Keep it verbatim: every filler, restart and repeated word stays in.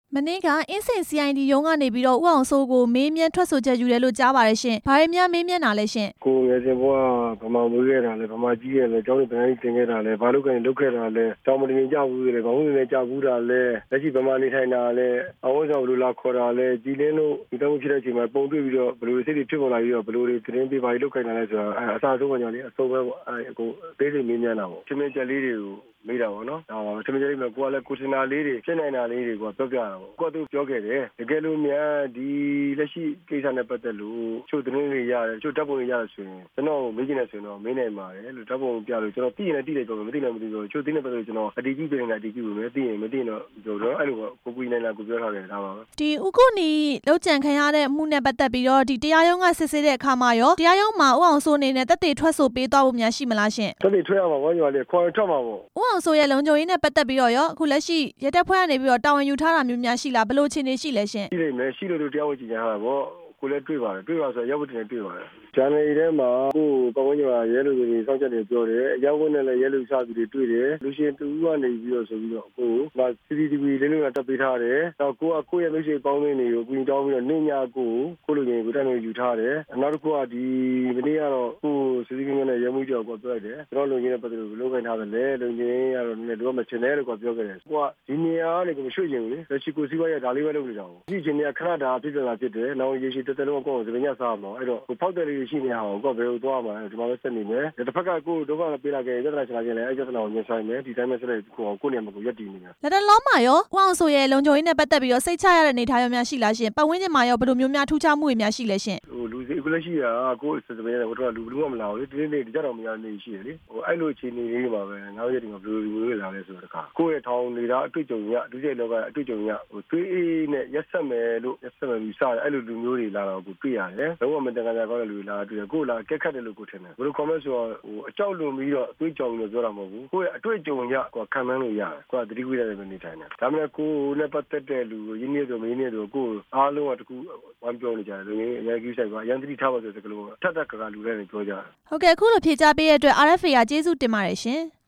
မနေ့ကအင်းစိန် စီ အိုင် ဒီ ရုံးကနေပြီးတော့ဦးအောင်စိုးကိုမေးမြန်းထွက်ဆိုချက်ယူတယ်လို့ကြားပါတယ်ရှင်။ဘာတွေများမေးမြန်းတာလဲရှင်။ကိုငယ်စဉ်ဘဝဗမာမွေးခဲ့တာလဲဗမာကြီးခဲ့လဲကျောင်းပန်းကြီးတင်ခဲ့တာလဲဘာလို့ကနေလုပ်ခဲ့တာလဲကျောင်းမတင်ကြဘူးလေဘာလို့လဲကြဘူးတာလဲလက်ရှိဗမာနေထိုင်တာလဲအဝန်းဆောင်ဘယ်လိုလာခေါ်တာလဲကြည်လင်းလို့ဒီတော့ဖြစ်တဲ့အချိန်မှာပုံတွေ့ပြီးတော့ဘယ်လိုစိတ်တွေဖြစ်ပေါ်လာပြီးတော့ဘယ်လိုတွေသတင်းပေးပါလုပ်ခိုင်းတာလဲဆိုတာအစားဆုံးကညာလေးအဆုံးပဲပေါ့အဲကိုသေးစိတ်မေးမြန်းတာပေါ့ချင်းမင်းချက်လေးတွေကိုမေးတာပေါ့နော်။ဒါပါချင်းမင်းချက်လေးမှာကိုကလည်းကိုစင်နာလေးတွေဖြစ်နိုင်တာလေးတွေကိုပြောပြတာပေါ့။ကိုကသူပြောခဲ့တယ်တကယ်လို့များဒီလက်ရှိကိစ္စနဲ့ပတ်သက်လို့ချို့သတင်းတွေရတယ်ချို့တပ်ပုံတွေရတယ်ဆိုရင်ကျွန်တော်မေးချင်တယ်ဆိုရင်တော့မေးနိုင်ပါတယ်လို့တပ်ပုံပြလို့ကျွန်တော်သိရင်လည်းသိတယ်ပြောလို့မသိလည်းမသိဘူးချို့သိနေပတ်သက်လို့ကျွန်တော်အတီးကြီးပြင်နေတာအတီးကြီးပဲသိရင်မသိရင်တော့ပြောတော့အဲ့လိုပေါ့ကိုကူနိုင်လာကိုပြောထားတယ်ဒါပါပဲဒီဥကုနီလောက်ကြံခံရတဲ့အမှုနဲ့ပတ်သက်ပြီးတော့ဒီတရားရုံးကစစ်ဆေးတဲ့အခါမှာရောတရားရုံးမှာဦးအောင်စိုးအနေနဲ့တက်တေထွက်ဆိုပေးသွားဖို့များရှိမလားရှင်တက်တေထွက်ရမှာပေါ့ညီမလေးခေါ်ထွက်မှာပေါ့ဦးအောင်စိုးရဲ့လုံခြုံရေးနဲ့ပတ်သက်ပြီးတော့ရောအခုလက်ရှိရတပ်ဖွဲ့ကနေပြီးတော့တာဝန်ယူထားတာမျိုးများရှိလားဘယ်လိုအခြေအနေရှိလဲရှင်ရှိနေမယ်ရှိလို့တရားဝင်ကြီးညာတာပေါ့ကိုလည်းတွေ့ပါတယ်တွေ့ပါဆိုရောက်တဲ့တွေ့ပါတယ်ဂျန်နယ်ထဲမှာကိုပတ်ဝန်းကျင်မှာရဲလူတွေစောင့်ကြည့်နေပြောတယ်အရောက်ဝင်နဲ့လည်းရဲလူစားသူတွေတွေ့တယ်လူရှင်တူကနေပြီးတော့ဆိုပြီးတော့ကိုက စီ စီ တီ ဗီ လေးလုံးတက်ပေးထားတယ်တော့ကိုကကိုရဲ့မိတ်ဆွေပေါင်းတွေကိုကူညီတောင်းပြီးတော့နေညာကိုကိုလူချင်းကိုတက်နေယူထားတယ်နောက်တစ်ခုကဒီမနေ့ကတော့ကိုစီစီကင်းနဲ့ရဲမှုကြောက်ကိုပြောလိုက်တယ်ကျွန်တော်လူချင်းနဲ့ပတ်သက်လို့လုပ်ခိုင်းထားတယ်လေလူချင်းကတော့နည်းနည်းတော့မချင်တယ်လို့ကိုပြောခဲ့တယ်ကိုကဒီနေရာကနေကိုမရှိချင်ဘူးလေလက်ရှိကိုစီးပွားရေးဒါလေးပဲလုပ်နေတာကိုဒီချင်းနေခဏတာဖြစ်ပြန်လာဖြစ်တယ်နောက်ရေရှိတက်တက်လုံးကိုစပင်းရစားမှာအဲ့တော့ကိုဖောက်တယ်လေးရှိနေအောင်ကိုဘယ်လိုသွားမှာလဲဒီမှာပဲဆက်နေမယ်တစ်ဖက်ကကိုဒုက္ခပေးလာခဲ့ပြဿနာချလာခဲ့လဲအဲ့ပြဿနာကိုရင်ဆိုင်မယ်ဒီတိုင်းပဲဆက်လက်ကိုကိုနေရာမှာကိုရက်တည်နေတယ်လက်တလုံးမှာရောဦးအောင်စိုးရဲ့လုံခြုံရေးနဲ့ပတ်သက်ပြီးတော့စိတ်ချရတဲ့အနေအထားရောများရှိလားရှင်ပတ်ဝန်းကျင်မှာရောဘယ်လိုမျိုးများထူးခြားမှုတွေများရှိလဲရှင်ဟိုလူစီအခုလက်ရှိတာကိုစပင်းရဟိုတော့လူလူမလာဘူးလေဒီနေ့ဒီကြတော့မရနေရှိတယ်လေဟိုအဲ့လိုအခြေအနေလေးပါပဲနောက်ရက်ဒီမှာဘယ်လိုလူတွေလာလဲဆိုတော့တခါကိုရဲ့ထောင်နေတာအတွေ့အကြုံရဒုတိယလောကအတွေ့အကြုံရဟိုသွေးအေးနဲ့ရက်ဆက်မယ်လို့ရက်ဆက်မယ်ပြီးစတယ်အဲ့လိုလူမျိုးတွေလာတော့ကိုတွေ့ရတယ်လုံးဝမတန်ကြကြကောင်းတဲ့လူတွေလာတွေ့တယ်ကိုလာကက်ခတ်တယ်လို့ကိုထင်တယ်ဘယ်လို comment ဆိုတော့ဟိုအကြောက်လွန်ပြီးတော့အတွေ့အကြုံလို့ပြောတာမဟုတ်ဘူးကိုယ့်ရဲ့အတွေ့အကြုံရကိုခံမှန်းလို့ရတယ်ကိုကသတိကူးရတယ်နေထိုင်တယ်ဒါမှမဟုတ်ကိုနဲ့ပတ်သက်တဲ့လူရင်းနှီးဆိုမင်းနှီးဆိုကိုအားလုံးကတကူဝမ်းပြောနေကြတယ်လူကြီးအရင်ကြီးဆိုင်ကအရင်သတိထားပါဆိုတဲ့ကလေးကထက်ထက်ကကလူတွေနဲ့ပြောကြတယ်ဟုတ်ကဲ့အခုလိုဖြေကြားပေးတဲ့အတွက် အာ အက်ဖ် အေ ကကျေးဇူးတင်ပါတယ်ရှင်